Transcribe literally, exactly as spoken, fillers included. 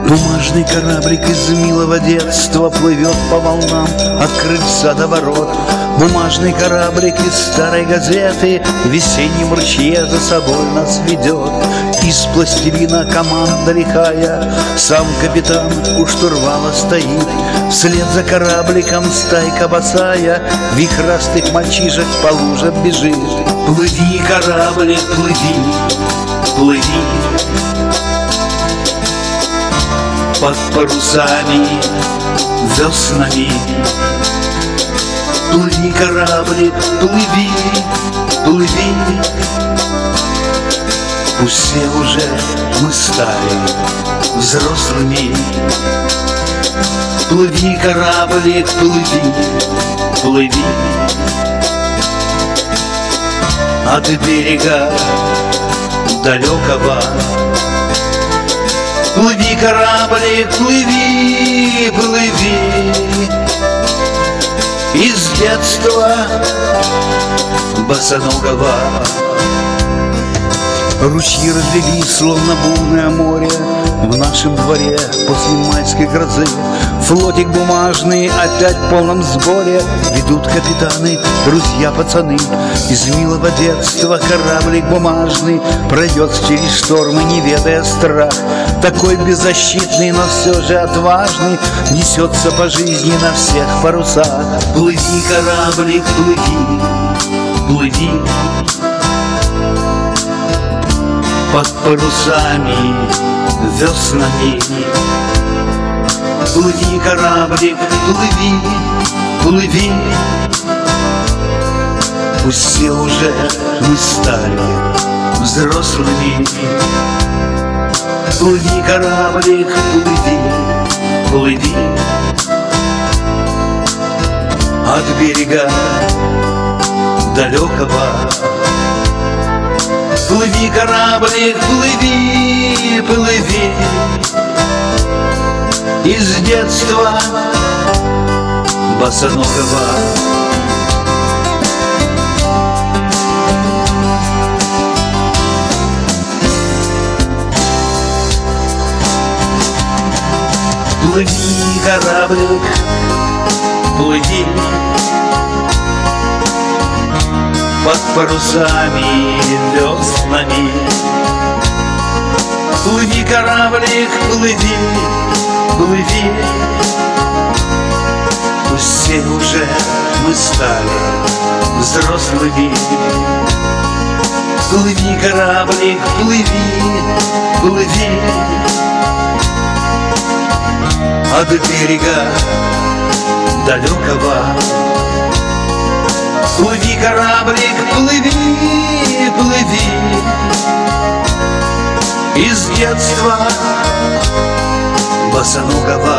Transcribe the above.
Бумажный кораблик из милого детства плывет по волнам от крыльца до ворот. Бумажный кораблик из старой газеты в весеннем ручье за собой нас ведет. Из пластилина команда лихая, сам капитан у штурвала стоит. Вслед за корабликом стайка босая вихрастых мальчишек по лужам бежит. Плыви, кораблик, плыви, плыви под парусами веснами. Плыви, кораблик, плыви, плыви. Пусть все уже мы стали взрослыми. Плыви, кораблик, плыви, плыви от берега далекого. Плыви, кораблик, плыви, плыви из детства босоногого. Ручьи разлились, словно бурное море, в нашем дворе после майской грозы. Флотик бумажный опять в полном сборе, ведут капитаны, друзья, пацаны. Из милого детства кораблик бумажный пройдет через штормы, не ведая страх. Такой беззащитный, но все же отважный, несется по жизни на всех парусах. Плыви, кораблик, плыви, плыви под парусами веснами. Плыви, кораблик, плыви, плыви. Пусть все уже мы стали взрослыми. Плыви, кораблик, плыви, плыви от берега далекого. Плыви, кораблик, плыви, плыви из детства босоногого. Плыви, кораблик, плыви под парусами веснами. Плыви, кораблик, плыви, плыви. Пусть все уже мы стали взрослыми. Плыви, кораблик, плыви, плыви от берега далекого. Плыви, кораблик, плыви, плыви из детства босоногого.